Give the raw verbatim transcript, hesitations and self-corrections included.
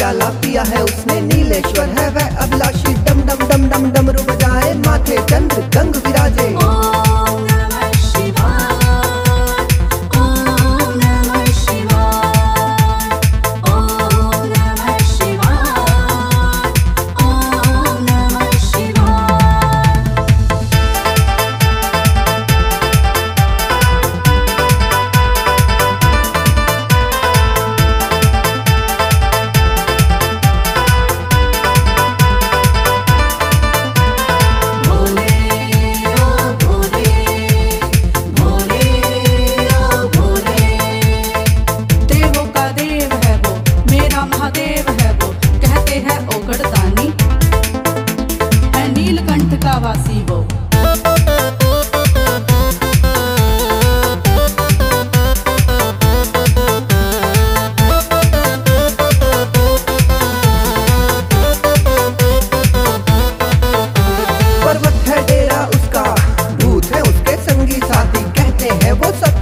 प्याला पिया है उसने, नीलेश्वर है वह अभिलाषी, डम डम डम डम डमरू बजाए, माथे चंद्र गंग विराजे। ओम नमः शिवाय, ओम नमः शिवाय, ओम नमः शिवाय, ओम नमः शिवाय। महादेव है वो, कहते हैं ओगड़दानी, है नीलकंठ का वासी वो। पर्वत है डेरा उसका, भूत है उसके संगी साथी, कहते हैं वो सब